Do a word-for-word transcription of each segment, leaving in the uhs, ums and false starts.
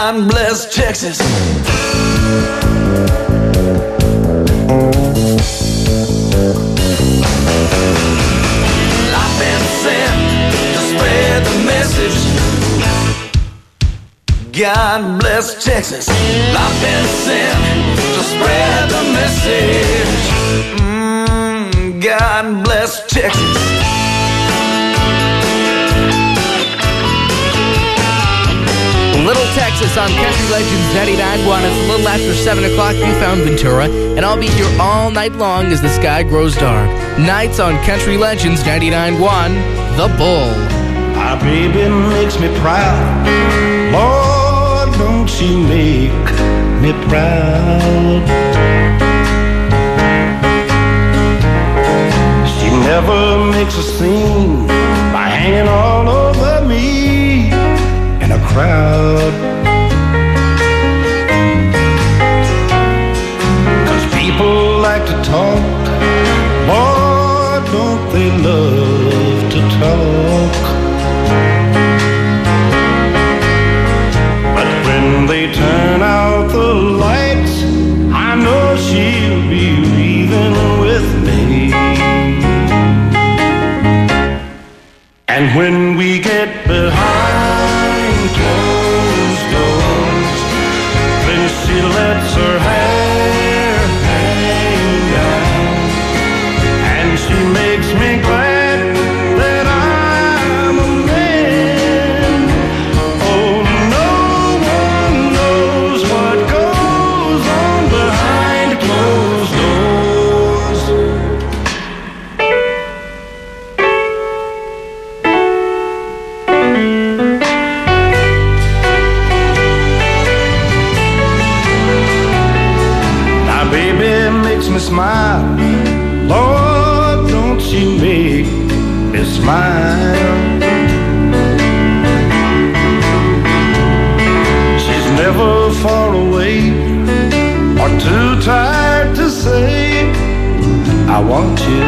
God bless Texas. Life been sent to spread the message. God bless Texas. Life been sent to spread the message. Mm, God bless Texas. Little Texas on Country Legends ninety-nine point one. It's a little after seven o'clock. You found Ventura, and I'll be here all night long as the sky grows dark. Nights on Country Legends ninety-nine point one, The Bull. My baby makes me proud. Lord, don't you make me proud. She never makes a scene by hanging all over me in a crowd. 'Cause people like to talk. Lord, don't they love to talk. But when they turn out the lights, I know she'll be breathing with me. And when we get behind closed doors, then she lets her hair hang down, and she makes me glad that I'm a man. Oh, no one knows what goes on behind closed doors. Baby makes me smile. Lord, don't you make me smile. She's never far away or too tired to say I want you.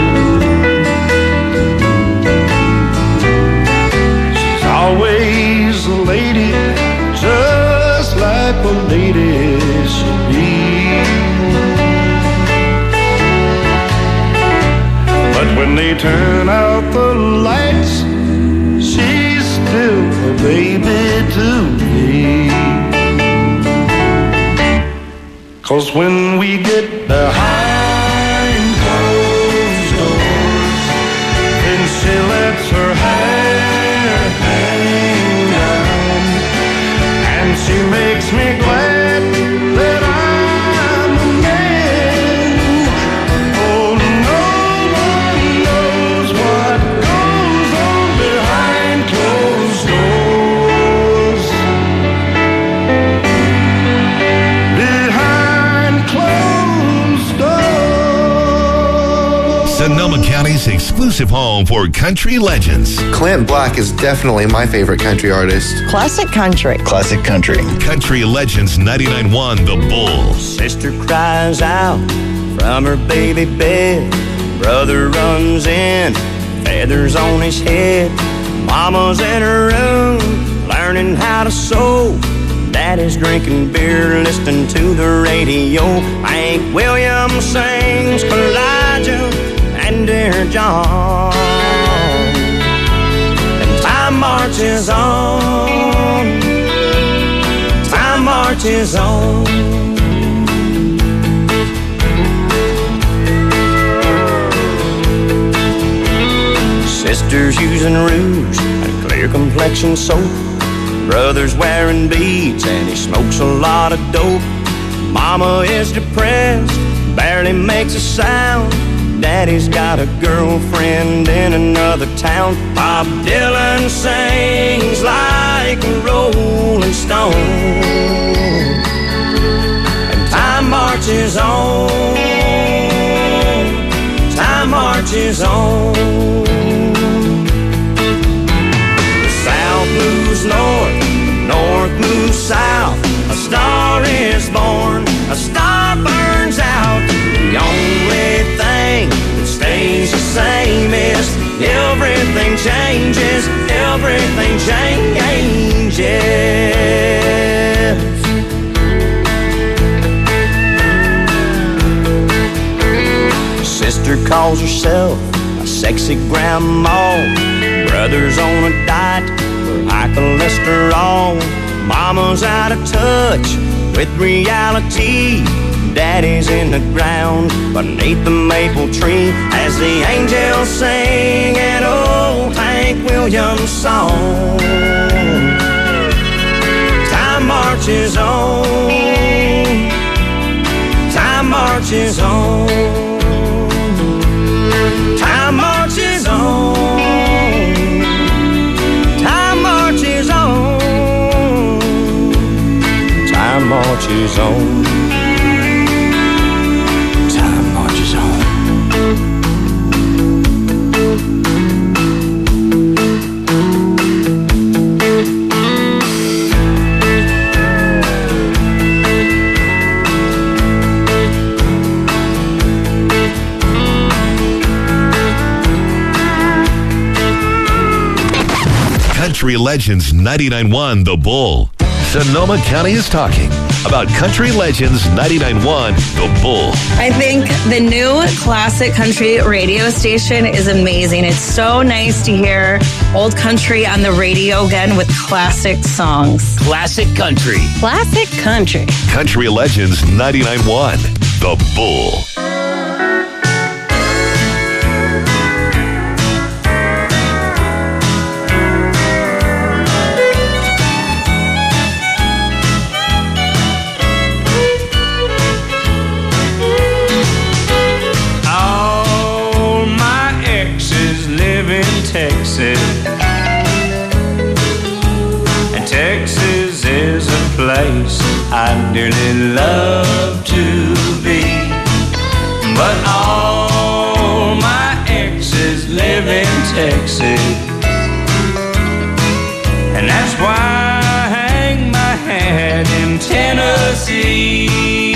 She's always a lady, just like a lady should be. But when they turn out the lights, she's still a baby to me. 'Cause when we get behind closed doors, then she lets her hair hang down, and she makes me glad that I'm a man. Oh, no one knows what goes on behind closed doors. Behind closed doors. Sonoma County's exclusive home for country legends. Clint Black is definitely my favorite country artist. Classic country. Classic country. Country Legends ninety-nine point one, The Bull. Sister cries out from her baby bed. Brother runs in, feathers on his head. Mama's in her room, learning how to sew. Daddy's drinking beer, listening to the radio. Hank Williams sings Elijah and Dear John. And time marches on. Time marches on. Sisters using rouge and clear complexion soap. Brother's wearing beads and he smokes a lot of dope. Mama is depressed, barely makes a sound. Daddy's got a girlfriend in another town. Bob Dylan sings like a rolling stone. And time marches on. Time marches on. The South moves north, north moves south. A star is born, a star burns out. The only thing that stays the same is everything changes, everything changes. sister calls herself a sexy grandma. Brother's on a diet for high cholesterol. Mama's out of touch with reality. Daddy's in the ground beneath the maple tree as the angels sing an old Hank Williams song. Time marches on. Time marches on. Time marches on. Time marches on. Time marches on. Time marches on. Country Legends ninety-nine point one The Bull. Sonoma County is talking about Country Legends ninety-nine point one The Bull. I think the new classic country radio station is amazing. It's so nice to hear old country on the radio again with classic songs. Classic country. Classic country. Country Legends ninety-nine point one The Bull. Texas, and Texas is a place I dearly love to be. But all my exes live in Texas, and that's why I hang my hat in Tennessee.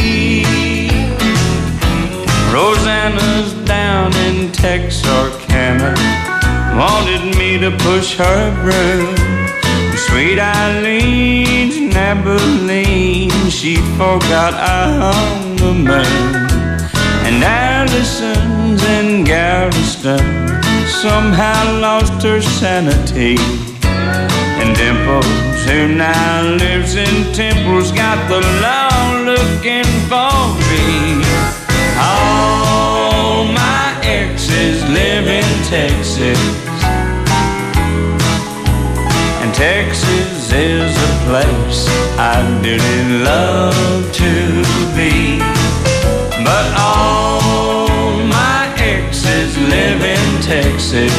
Rosanna's down in Texarkana, wanted me to push her broom. Sweet Eileen's in Abilene, she forgot I hung the moon. And Allison's in Galveston somehow lost her sanity. And Dimples, who now lives in Temple's, got the law looking for me. All my exes live in Texas, and Texas is a place I dearly love to be. But all my exes live in Texas,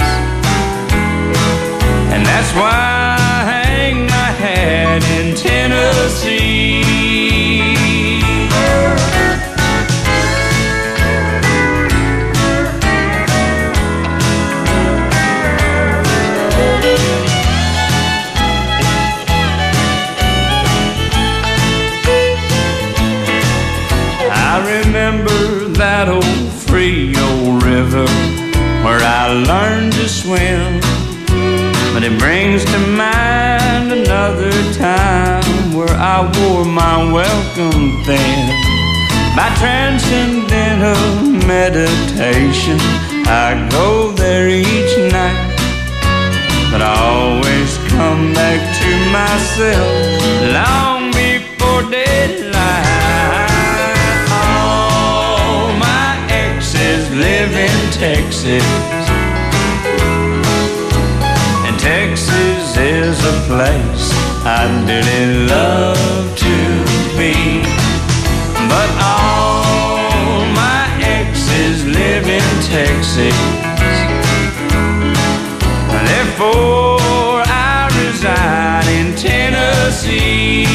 and that's why I hang my hat in Tennessee. That old Frio River where I learned to swim, but it brings to mind another time where I wore my welcome thin. By transcendental meditation, I go there each night, but I always come back to myself long before daylight. Live in Texas, and Texas is a place I dearly love to be. But all my exes live in Texas, therefore I reside in Tennessee.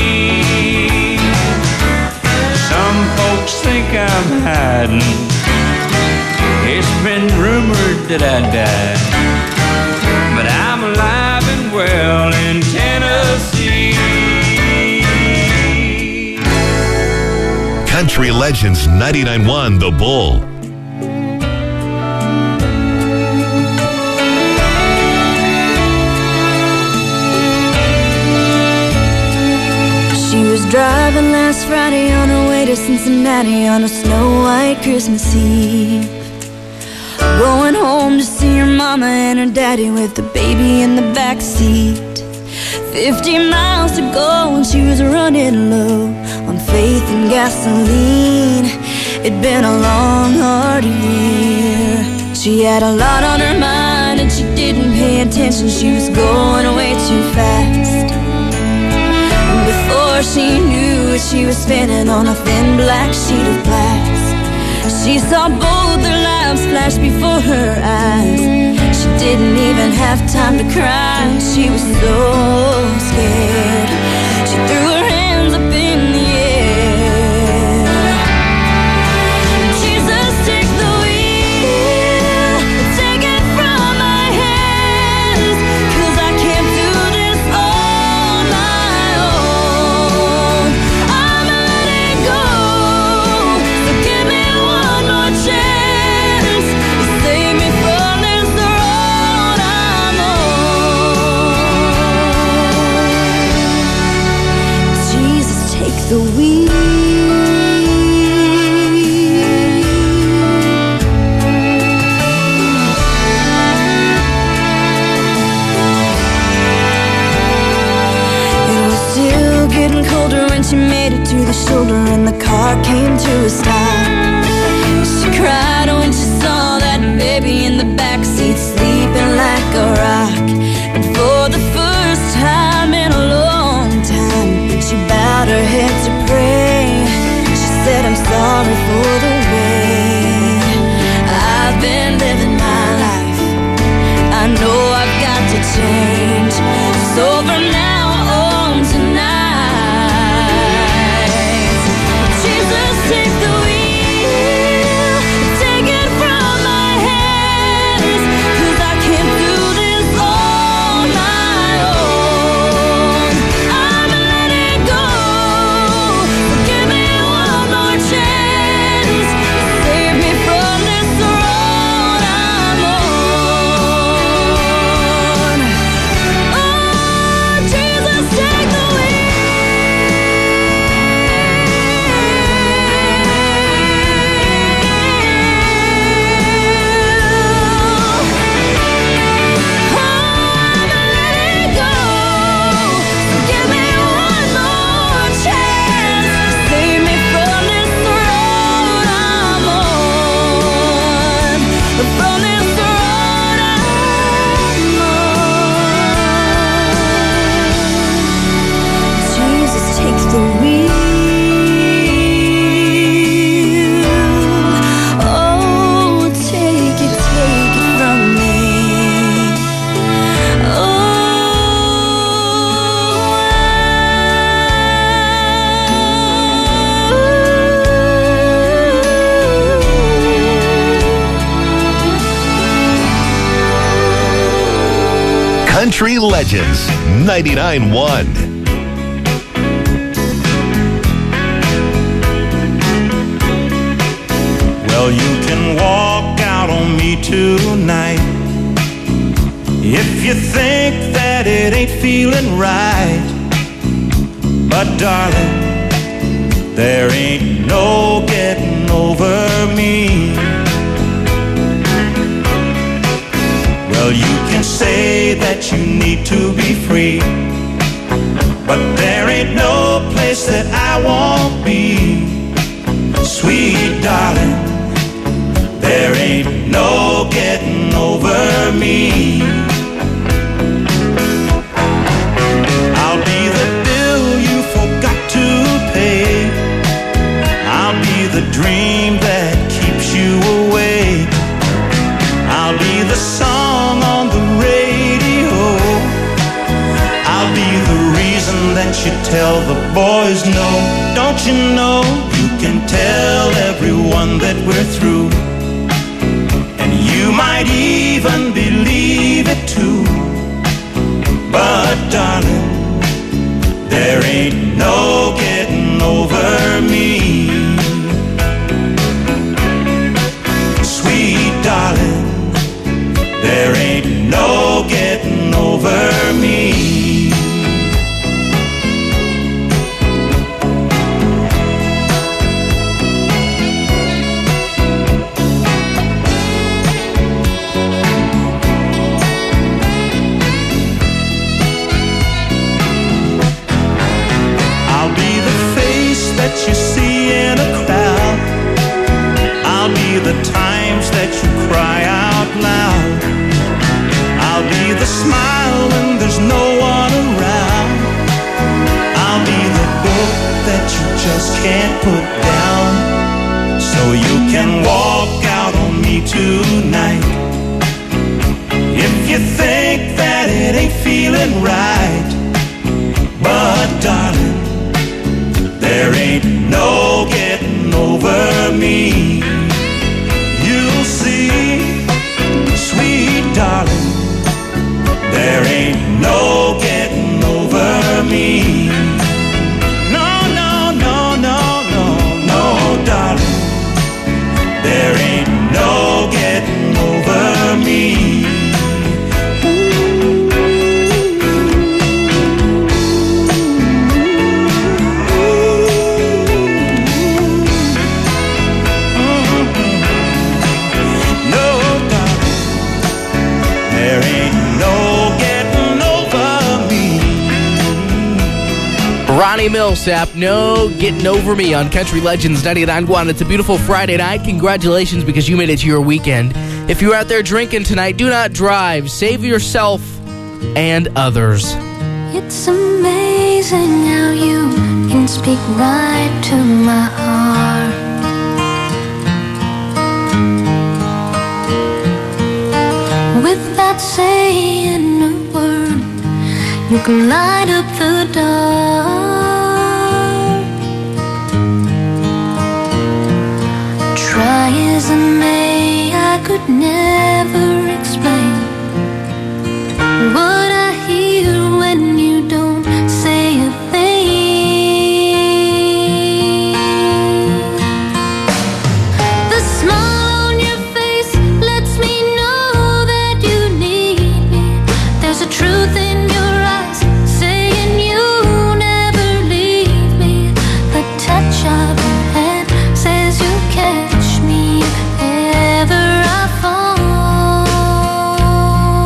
Some folks think I'm hiding, it's been rumored that I died, but I'm alive and well in Tennessee. Country Legends ninety-nine point one The Bull. She was driving last Friday on her way to Cincinnati on a snow-white Christmas Eve. Going home to see your mama and her daddy with the baby in the backseat. Fifty miles to go and she was running low on faith and gasoline. It'd been a long, hard year. She had a lot on her mind and she didn't pay attention. She was going way too fast. And before she knew it, she was spinning on a thin black sheet of glass. She saw both their lives flash before her eyes. She didn't even have time to cry. She was so scared. She threw her hands up in the air. Jesus, take the wheel, take it from my hands, 'cause I can't do this on my own. I'm letting go, so give me one more chance. Save me from this road I'm on. Jesus, take the wheel. It was still getting colder when she made it to the shoulder and the car came to a stop. She cried when she saw that baby in the backseat sleeping like a rock. And for the first time in a long time, she bowed her head to pray. She said, I'm sorry for the way I've been living my life. I know I've got to change. So from now on tonight, Jesus, take the wheel, take it from my hands, 'cause I can't do this on my own. I'm letting go, give me one more chance, save me from this road I'm on. Oh, Jesus, take the Country Legends ninety-nine point one. Well, you can walk out on me tonight if you think that it ain't feeling right. But darling, there ain't no getting over me. Well, you can say that you need to be free, but there ain't no place that I won't be. Sweet darling, there ain't no getting over me. I'll be the bill you forgot to pay. I'll be the dream that keeps you awake. I'll be the song on the radio. I'll be the reason that you tell the boys no. Don't you know you can tell everyone that we're through, and you might even believe it too. But darling, there ain't no getting over me. Sweet darling, there ain't no getting over me. the times that you cry out loud. I'll be the smile when there's no one around. I'll be the book that you just can't put down. So you can walk out on me tonight. If you think that it ain't feeling right, but darling, there ain't no getting over me. You'll see, sweet darling, there ain't no getting over me. No, no, no, no, no, no, darling, there ain't no getting over me. Ronnie Millsap, no getting over me on Country Legends ninety-nine point one. It's a beautiful Friday night. Congratulations, because you made it to your weekend. If you're out there drinking tonight, do not drive. Save yourself and others. It's amazing how you can speak right to my heart. Without saying a word, you can light up the dark. Try as I may, I could never explain what I hear when you don't say a thing. The smile on your face lets me know that you need me. There's a truth in your eyes saying you never leave me. The touch of your hand says you catch me if ever I fall.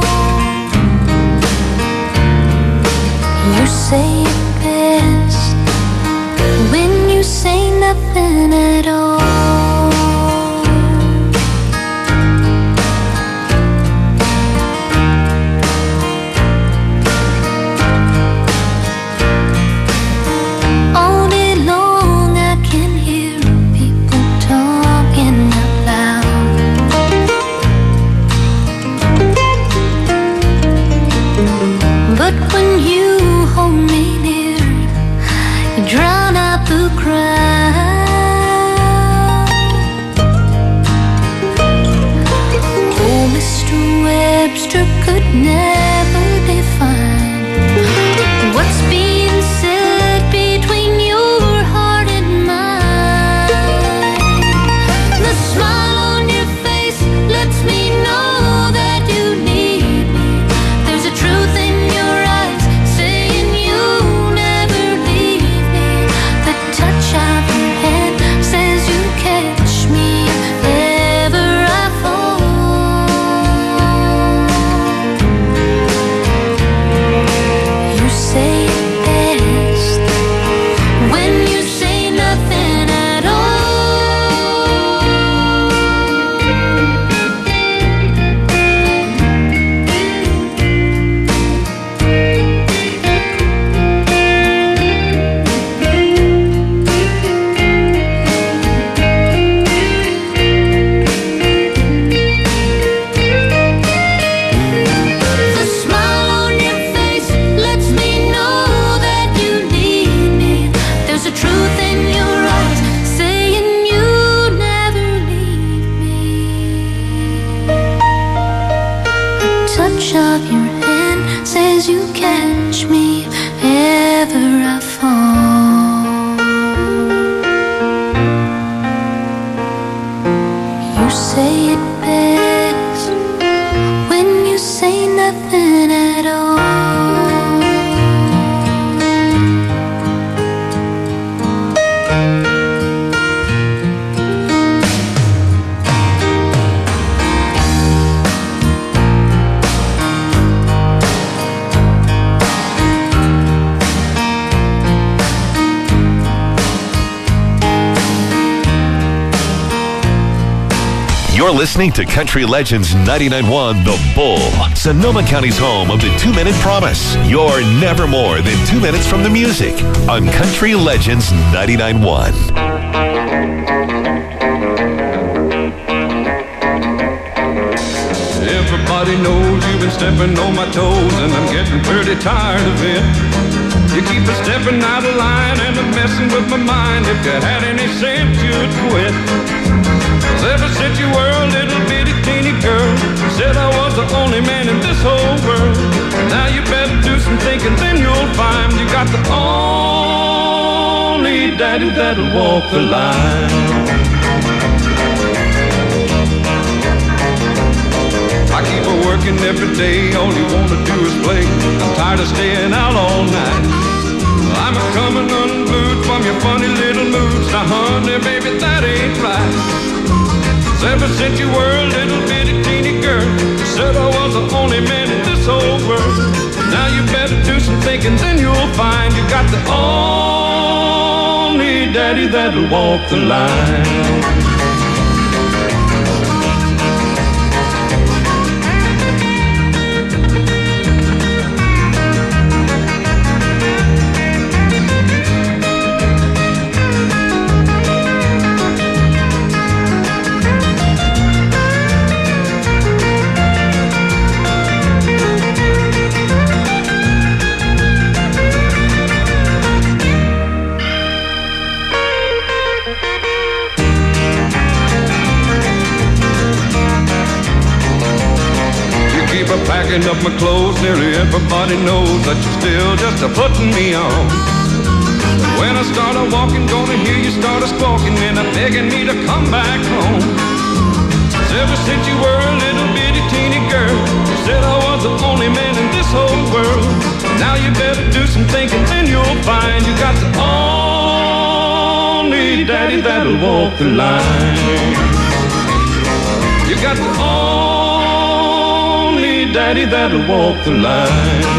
You say it best when you say nothing at all. All day long I can hear people talking out loud. But when you hold me near, you drown out the crowd. Oh, Mister Webster could never define what's being said between your heart and mine. The smile on your face lets me know that you need me. There's a truth in your eyes saying you never leave me. The touch of your hand says you catch me if ever I fall. You say it best when you say nothing at all. The smile on your face lets me know that you need me. There's a truth in your eyes saying you never leave me. The touch of your hand says you catch me if ever I fall. You say it best when you say nothing at all. You're listening to Country Legends ninety-nine point one The Bull, Sonoma County's home of the two-minute promise. You're never more than two minutes from the music on Country Legends ninety-nine point one. Everybody knows you've been stepping on my toes, and I'm getting pretty tired of it. You keep a stepping out of line and I'm messing with my mind. If you had any sense, you'd quit. 'Cause ever since you were a little bitty teeny girl, you said I was the only man in this whole world. Now you better do some thinking, then you'll find you got the only daddy that'll walk the line. I keep her working every day, all you wanna do is play. I'm tired of staying out all night. I'm a coming unglued from your funny little moods. Now honey, baby, that ain't right. 'Cause ever since you were a little bitty teeny girl, you said I was the only man in this whole world. Now you better do some thinking, then you'll find you got the only daddy that'll walk the line. Packing up my clothes, nearly everybody knows that you're still just a putting me on. When I start a walking, gonna hear you start a squawking and a begging me to come back home. 'Cause ever since you were a little bitty teeny girl, you said I was the only man in this whole world. Now you better do some thinking, then you'll find you got the only daddy that'll walk the line. You got the only daddy that'll walk the line.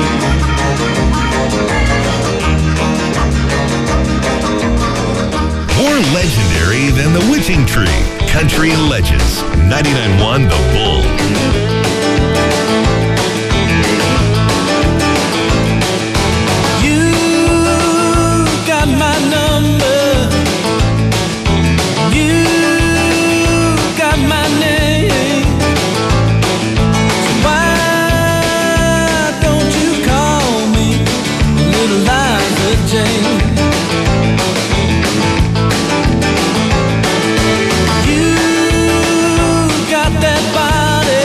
More legendary than the witching tree. Country Legends ninety-nine point one The Bull. You got my number. You got my name. So why don't you call me Little Liza Jane? You got that body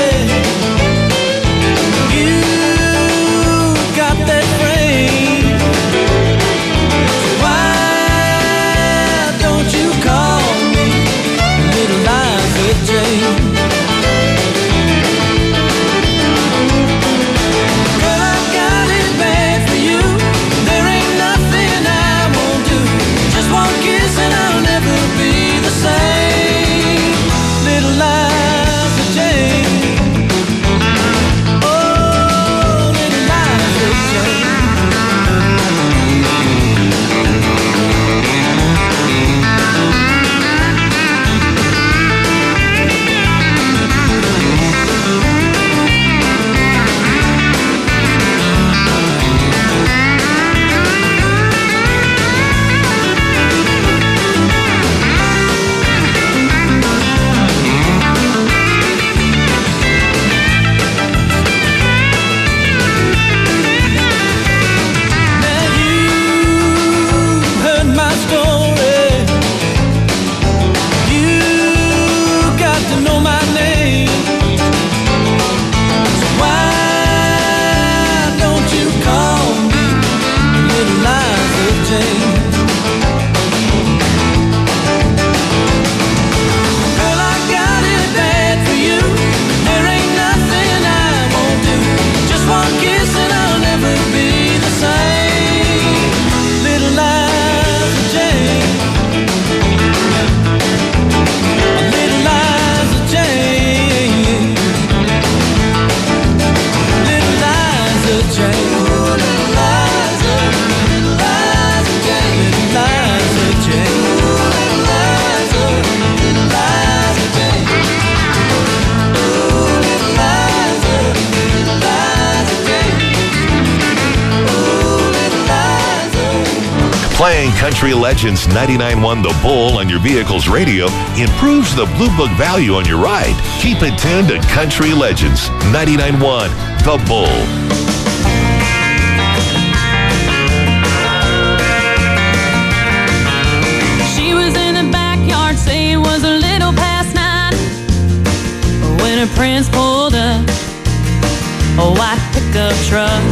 Playing Country Legends ninety-nine point one The Bull on your vehicle's radio improves the Blue Book value on your ride. Keep it tuned to Country Legends ninety-nine point one The Bull. She was in the backyard, say it was a little past nine, when her prince pulled up a white pickup truck.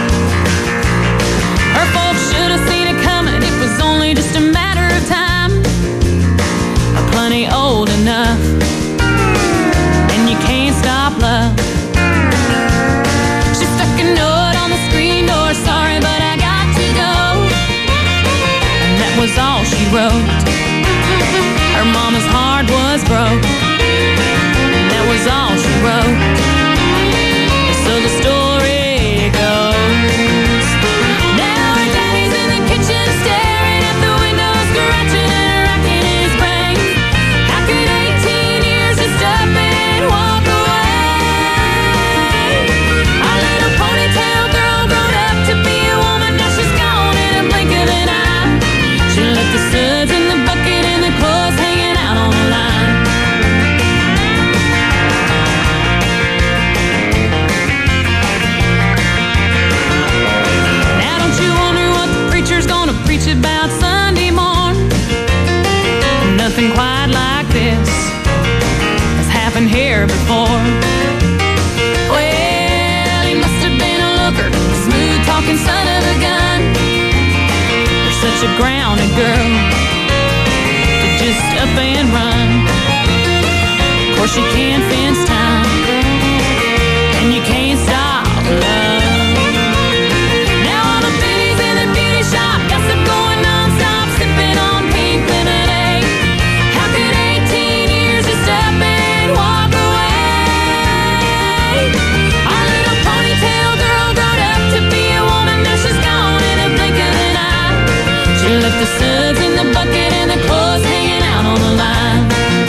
Her folks should have seen it coming, it was only just a matter of time. Plenty old enough, and you can't stop love. She stuck a note on the screen door, sorry but I got to go. And that was all she wrote. Her mama's heart was broke, and that was all she wrote. So the story goes, now her daddy's in the kitchen staring at the window, scratching and racking his brain. How could eighteen years just up and walk away? Our little ponytail girl grown up to be a woman, now she's gone in a blink of an eye. She left the suds in the bucket and the clothes hanging out on the line. Now don't you wonder what the preacher's gonna preach about Sunday morn? Nothing quite like this has happened here before. Well, he must have been a looker, smooth talking son of a gun. You're such a grounded girl to just up and run. Of course you can't fence time, and you can't stop love. Now all the biddies in the beauty shop gossip going non-stop, sipping on pink lemonade. How could eighteen years just up and walk away? Our little ponytail girl grown up to be a woman, now she's gone in a blink of an eye. She left the suds in the bucket and the clothes hanging out on the line.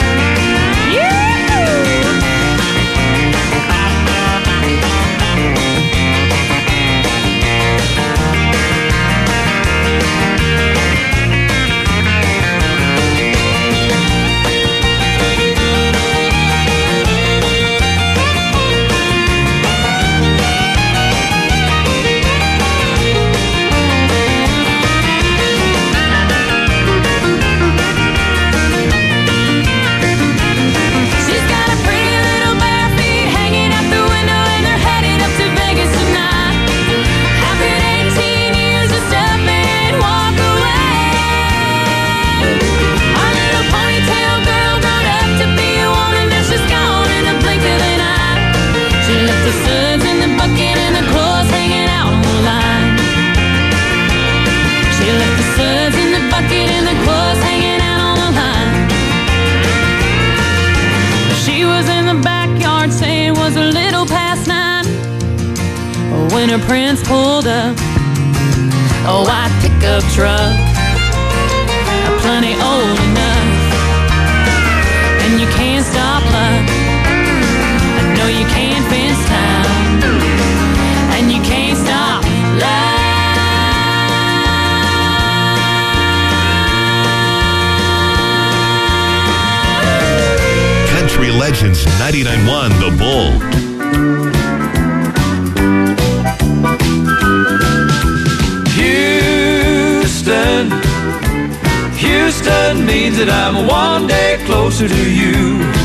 She's got a pretty little bare feet hanging out the window, and they're headed up to Vegas tonight. How could eighteen years just up and walk away? Our little ponytail girl grown up to be a woman, now she's gone in a blink of an eye. She left the suds in the bucket and the clothes hanging out on the line. She left the suds in the bucket and the clothes hanging out on the line. She was in the backyard, say it was a little past nine, when her prince pulled up a white pickup truck, plenty old enough, and you can't stop love. I know you can't fence time, and you can't stop love. Country Legends ninety-nine point one The Bull. Houston, Houston means that I'm one day closer to you.